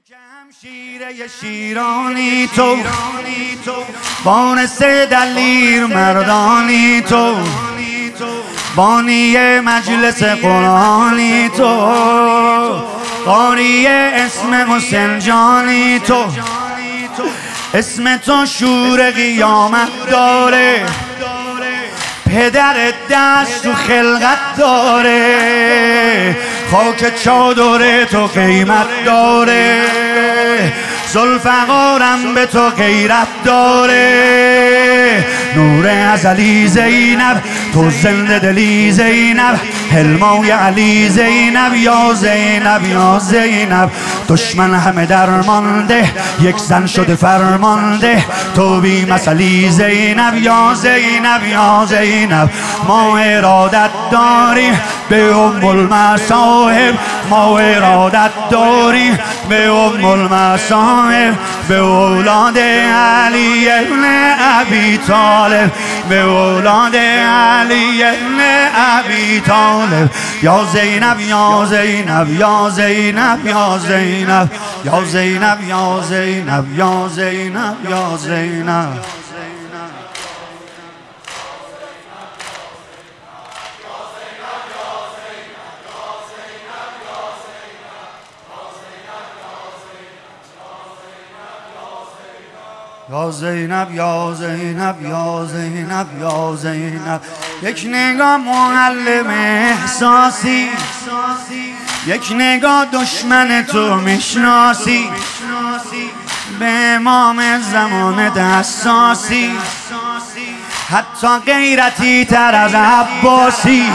که همشیره شیرانی تو، بانس دلیر مردانی تو، بانی مجلس قرآنی تو، قاری اسم حسین جانی تو، اسم تو شور قیامت داره، پدر دست تو خلقت داره، خاک چادر تو قیمت داره، ذوالفقارم به تو غیرت داره، نور ازلی زینب تو زنده دلی زینب، حلمای علی زینب یا زینب یا زینب، دشمن همه درمانده یک زن شده فرمانده، تو بی مثلی زینب یا زینب یا زینب، ما ارادت داریم به ام المصاحب، ما ارادت داریم به ام المصاحب، به اولاد علی ابن ابی طالب، به اولاد علی ابن ابی طالب، یا زینب یا زینب یا زینب یا زینب یا زینب یا زینب یا زینب یا زینب. یا زینب یا زینب یا زینب یا زینب، یک نگاه معلم احساسی، یک نگاه دشمن تو میشناسی، به امام زمانت حساسی، حتی غیرتی تر از عباسی،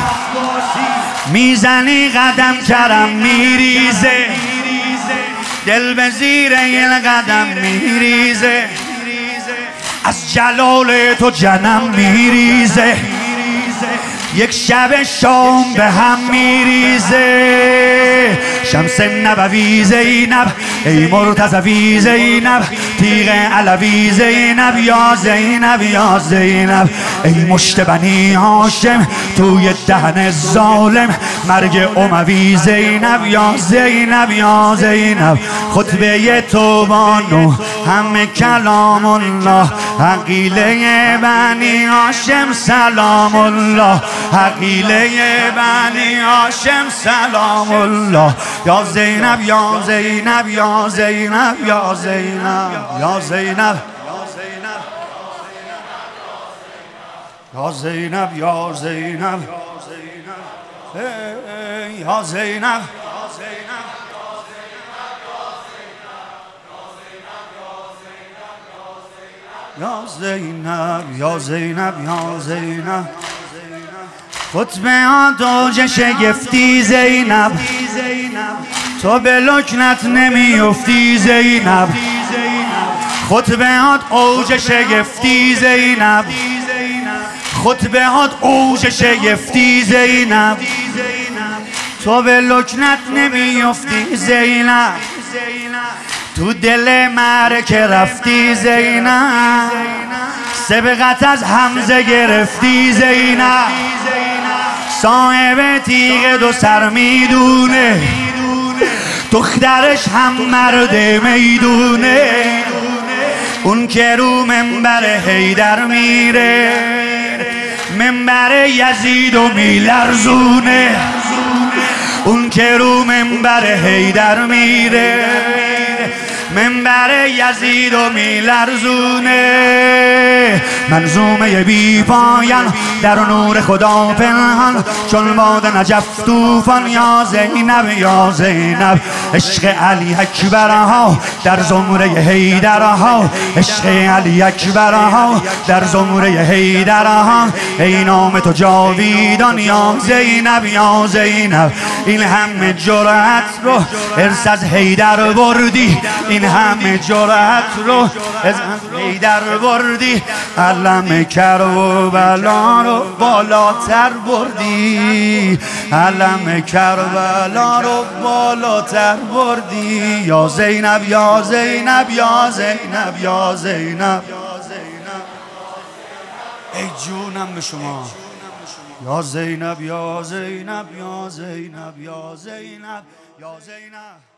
میزنی قدم کرم میریزه، دل به زیر این قدم میریزه، از جلال تو جنم میریزه، یک شب شام به هم میریزه، شمس نبوی زینب ای مرتضوی زینب، تیغ علوی زینب یا زینب یا زینب، ای مشت بنی هاشم توی دهن ظالم، مرگ اموی زینب یا زینب یا زینب، خطبه تو بانو همه کلام الله، عقیله بنی هاشم سلام الله، عقیله بنی هاشم سلام الله، یا زینب یا زینب یا زینب یا زینب یا زینب یا زینب یا زینب یا زینب یا زینب یا زینب یا زینب، خطبه ها دوج شگفتی زینب، تو به لکنت نمیفتی زینب، خطبه ها اوج شگفتی زینب، خطبه ها اوج شگفتی زینب، تو به لکنت نمیفتی زینب، تو دل معرکه رفتی زینب، سبقت از حمزه گرفتی زینب، صاحب تیغ دو سر میدونه، دخترش هم مرد میدونه، اون که رو منبر حیدر میره، منبر یزید و میلرزونه، اون که رو منبر حیدر میره، منبر یزید و میلرزونه، منظومه بی پایان در نور خدا پنهان، چون باد نجف طوفان، یا زینب یا زینب، عشق علی اکبرها در زمره حیدرها، عشق علی اکبرها در زمره حیدرها، ای نام تو جاویدان یا زینب یا زینب، این همه جرأت رو ارث از حیدر بردی، این همه جرأت رو از حیدر بردی، علم کربلا رو بالاتر بردی، علم کربلا رو بالاتر بردی، یا زینب یا زینب یا زینب یا زینب، ای جونم به شما، یا زینب یا زینب یا زینب یا زینب یا زینب.